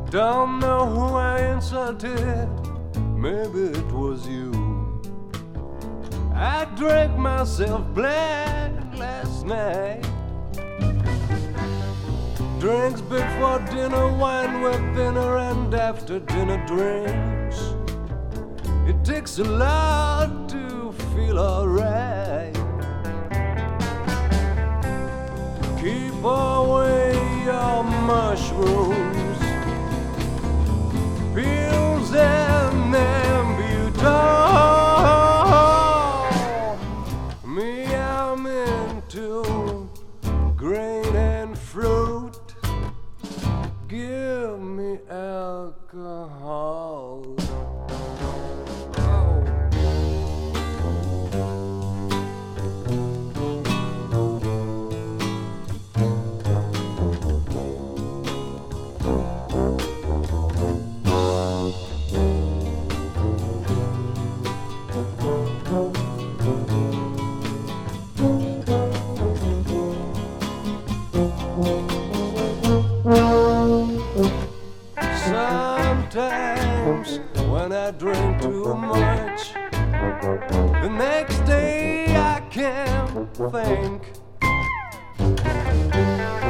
Don't know who I insulted, maybe it was you. I drank myself black last night. Drinks before dinner, wine with dinner, and after dinner drinks. It takes a lot to feel alright. Keep away your mushrooms, pills and Ambutol. Me, I'm into grain and fruit. Give me alcohol. Sometimes when I drink too much, the next day I can't think.